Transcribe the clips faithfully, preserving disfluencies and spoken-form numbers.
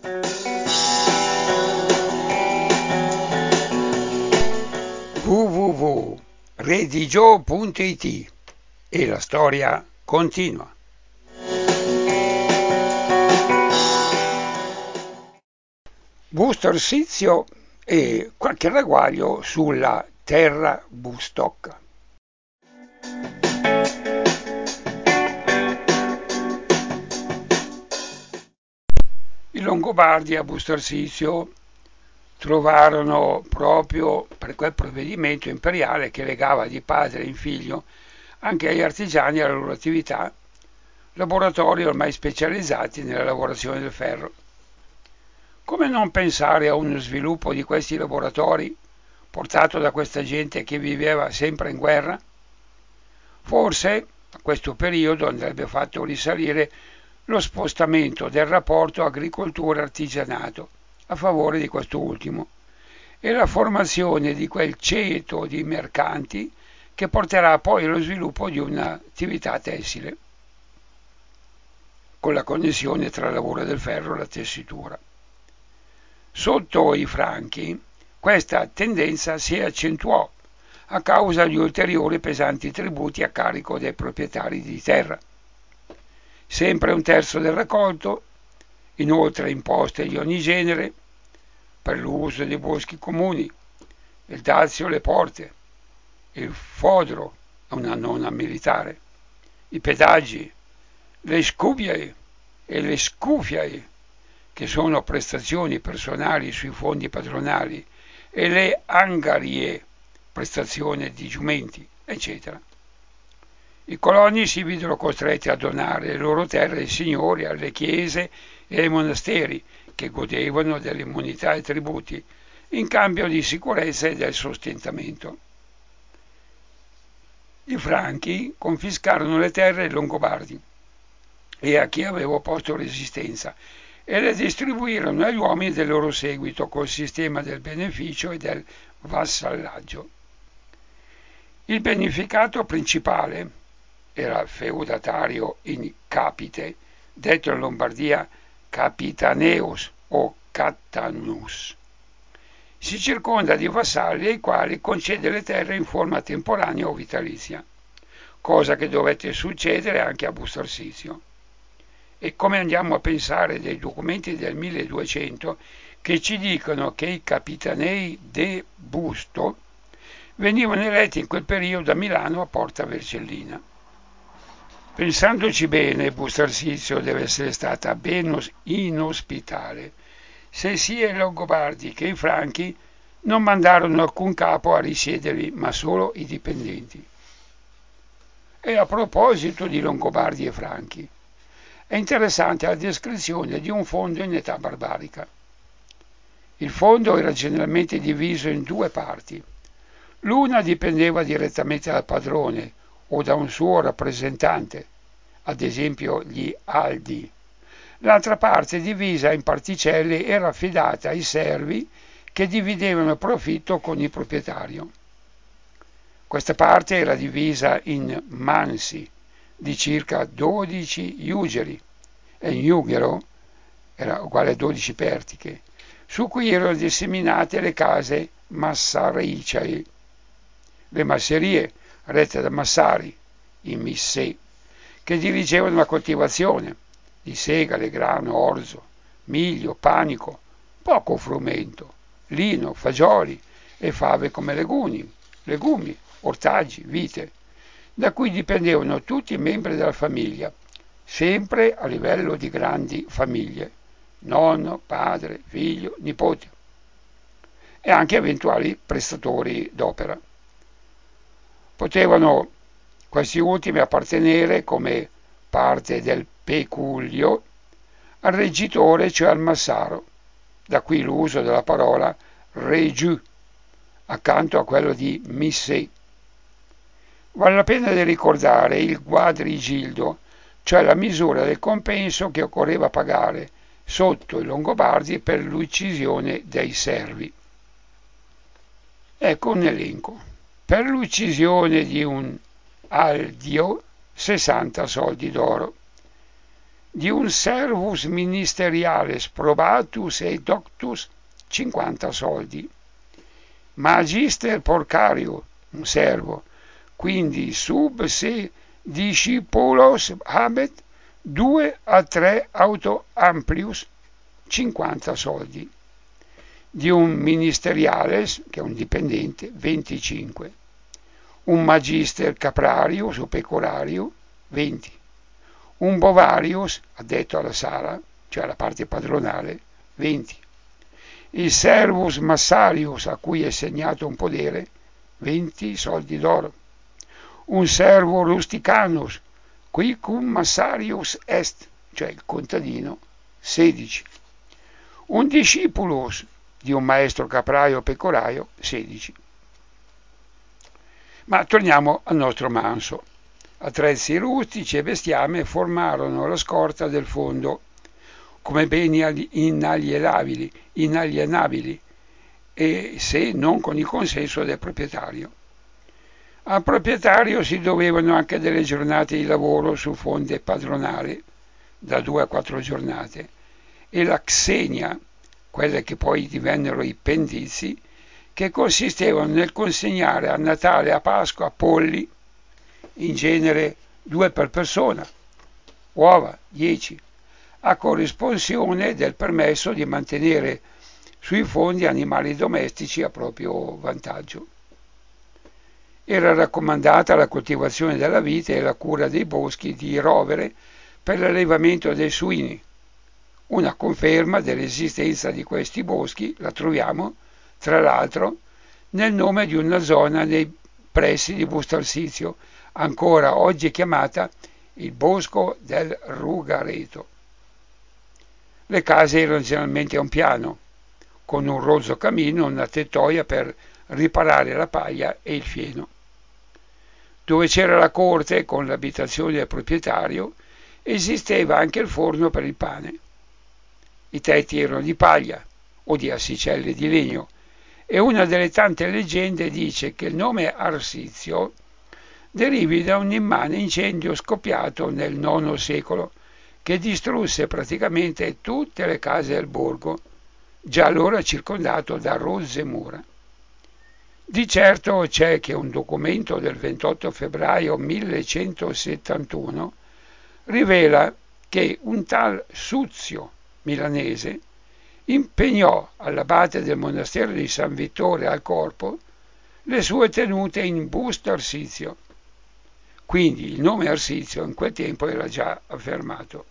w w w punto redigio punto it e la storia continua. Busto Arsizio e qualche ragguaglio sulla terra Bustocca. I Longobardi a Busto Arsizio trovarono, proprio per quel provvedimento imperiale che legava di padre in figlio anche agli artigiani e alla loro attività, laboratori ormai specializzati nella lavorazione del ferro. Come non pensare a uno sviluppo di questi laboratori portato da questa gente che viveva sempre in guerra? Forse a questo periodo andrebbe fatto risalire lo spostamento del rapporto agricoltura-artigianato a favore di questo ultimo e la formazione di quel ceto di mercanti che porterà poi allo sviluppo di un'attività tessile, con la connessione tra il lavoro del ferro e la tessitura. Sotto i Franchi questa tendenza si accentuò a causa di ulteriori pesanti tributi a carico dei proprietari di terra. Sempre un terzo del raccolto, inoltre imposte di ogni genere per l'uso dei boschi comuni, il dazio alle porte, il fodero, una nonna militare, i pedaggi, le scubiae e le scufiae, che sono prestazioni personali sui fondi padronali, e le angarie, prestazioni di giumenti, eccetera. I coloni si videro costretti a donare le loro terre ai signori, alle chiese e ai monasteri, che godevano delle immunità e tributi, in cambio di sicurezza e del sostentamento. I Franchi confiscarono le terre ai Longobardi e a chi aveva opposto resistenza e le distribuirono agli uomini del loro seguito col sistema del beneficio e del vassallaggio. Il beneficato principale era feudatario in capite, detto in Lombardia capitaneus o cattanus. Si circonda di vassalli ai quali concede le terre in forma temporanea o vitalizia, cosa che dovette succedere anche a Busto Arsizio. E come andiamo a pensare dei documenti del milleduecento che ci dicono che i capitanei de Busto venivano eletti in quel periodo a Milano a Porta Vercellina. Pensandoci bene, Busto Arsizio deve essere stata ben inospitale, se sia i Longobardi che i Franchi non mandarono alcun capo a risiedervi, ma solo i dipendenti. E a proposito di Longobardi e Franchi, è interessante la descrizione di un fondo in età barbarica. Il fondo era generalmente diviso in due parti. L'una dipendeva direttamente dal padrone o da un suo rappresentante, ad esempio gli aldi. L'altra parte, divisa in particelle, era affidata ai servi che dividevano il profitto con il proprietario. Questa parte era divisa in mansi di circa dodici iugeri, e il iughero era uguale a dodici pertiche, su cui erano disseminate le case massaricee, le masserie rette da massari, i missè, che dirigevano la coltivazione di segale, grano, orzo, miglio, panico, poco frumento, lino, fagioli e fave come legumi, legumi, ortaggi, vite, da cui dipendevano tutti i membri della famiglia, sempre a livello di grandi famiglie, nonno, padre, figlio, nipote, e anche eventuali prestatori d'opera. Potevano questi ultimi appartenere come parte del peculio al reggitore, cioè al massaro, da qui l'uso della parola regiu accanto a quello di missè. Vale la pena di ricordare il quadrigildo, cioè la misura del compenso che occorreva pagare sotto i Longobardi per l'uccisione dei servi. Ecco un elenco. Per l'uccisione di un aldio, sessanta soldi d'oro. di un servus ministeriales probatus et doctus cinquanta soldi, magister porcario, un servo, quindi sub se discipulos habet due a tre auto amplius cinquanta soldi, di un ministeriales, che è un dipendente, venticinque, un magister caprarius o pecorario, venti, un bovarius, addetto alla sala, cioè alla parte padronale, venti, il servus massarius, a cui è segnato un podere, venti soldi d'oro, un servo rusticanus, qui cum massarius est, cioè il contadino, sedici, un discipulus di un maestro capraio o pecoraio, sedici. Ma torniamo al nostro Manso. Attrezzi rustici e bestiame formarono la scorta del fondo come beni inalienabili, inalienabili e se non con il consenso del proprietario. Al proprietario si dovevano anche delle giornate di lavoro su fonte padronale, da due a quattro giornate, e la xenia, quelle che poi divennero i pendizi, che consistevano nel consegnare a Natale e a Pasqua polli, in genere due per persona, uova, dieci, a corrisponsione del permesso di mantenere sui fondi animali domestici a proprio vantaggio. Era raccomandata la coltivazione della vite e la cura dei boschi di rovere per l'allevamento dei suini. Una conferma dell'esistenza di questi boschi la troviamo, tra l'altro, nel nome di una zona nei pressi di Bustarsizio, ancora oggi chiamata il Bosco del Rugareto. Le case erano generalmente a un piano, con un rozzo camino e una tettoia per riparare la paglia e il fieno. Dove c'era la corte con l'abitazione del proprietario, esisteva anche il forno per il pane. I tetti erano di paglia o di assicelle di legno, e una delle tante leggende dice che il nome Arsizio derivi da un immane incendio scoppiato nel nono secolo che distrusse praticamente tutte le case del borgo, già allora circondato da rozze mura. Di certo c'è che un documento del ventotto febbraio millecentosettantuno rivela che un tal Suzio milanese impegnò all'abate del monastero di San Vittore al Corpo le sue tenute in Busto Arsizio. Quindi il nome Arsizio in quel tempo era già affermato.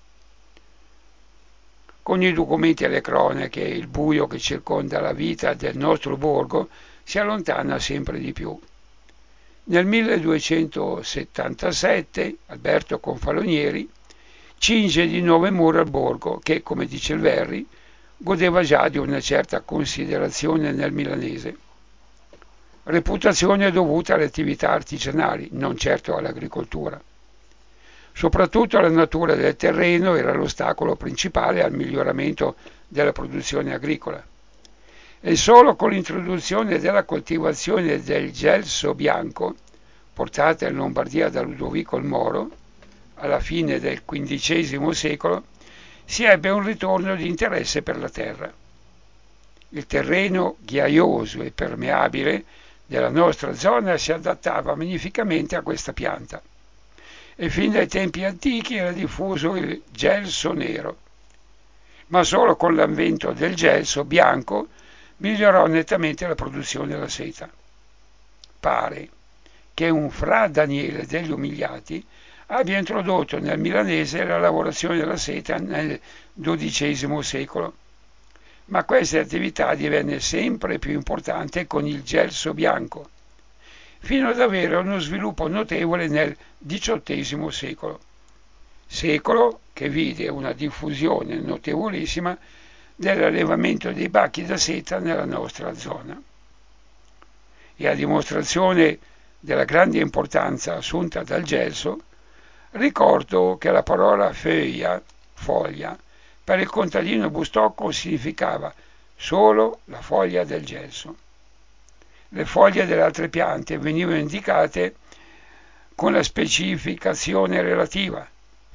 Con i documenti e le cronache, il buio che circonda la vita del nostro borgo si allontana sempre di più. Nel milleduecentosettantasette Alberto Confalonieri cinge di nuove mura il borgo che, come dice il Verri, godeva già di una certa considerazione nel milanese. Reputazione dovuta alle attività artigianali, non certo all'agricoltura. Soprattutto la natura del terreno era l'ostacolo principale al miglioramento della produzione agricola. E solo con l'introduzione della coltivazione del gelso bianco, portata in Lombardia da Ludovico il Moro, alla fine del quindicesimo secolo, si ebbe un ritorno di interesse per la terra. Il terreno ghiaioso e permeabile della nostra zona si adattava magnificamente a questa pianta, e fin dai tempi antichi era diffuso il gelso nero. Ma solo con l'avvento del gelso bianco migliorò nettamente la produzione della seta. Pare che un fra Daniele degli Umiliati abbia introdotto nel milanese la lavorazione della seta nel dodicesimo secolo, ma questa attività divenne sempre più importante con il gelso bianco, fino ad avere uno sviluppo notevole nel diciottesimo secolo, secolo che vide una diffusione notevolissima dell'allevamento dei bacchi da seta nella nostra zona. E a dimostrazione della grande importanza assunta dal gelso, ricordo che la parola feuilla, foglia, per il contadino Bustocco significava solo la foglia del gelso. Le foglie delle altre piante venivano indicate con la specificazione relativa,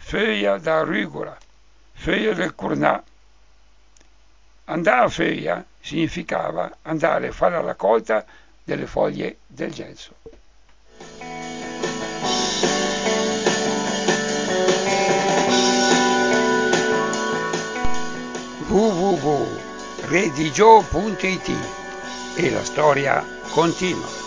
feuilla da rugola, feuilla del Curnà. Andare a feuilla significava andare a fare la raccolta delle foglie del gelso. w w w punto redigio punto it e la storia continua.